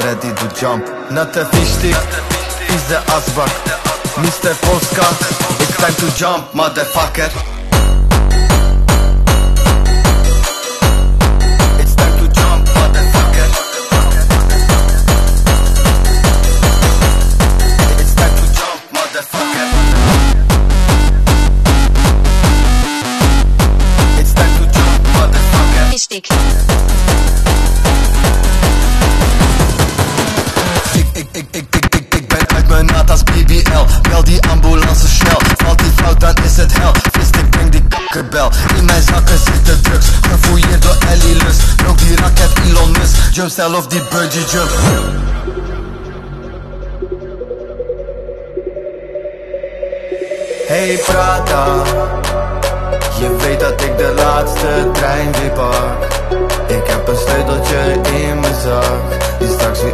ready to jump. Natte fischtig, is de asbak. Mr. Polska, it's time to jump, motherfucker. It's time to jump, motherfucker. It's time to jump, motherfucker. It's time to jump, motherfucker. Wichtig. Ik ben uit mijn naad als BBL. Bel die ambulance snel. Valt die fout dan is het hel. Vist ik breng die kakkerbel. In mijn zakken zitten drugs. Gefouilleerd door Ellie Lust. Rook die raket Elon Musk. Jumpstyle of die bungee jump. Hey Prada, je weet dat ik de laatste trein weer pak. Ik heb een sleuteltje in mijn zak die straks weer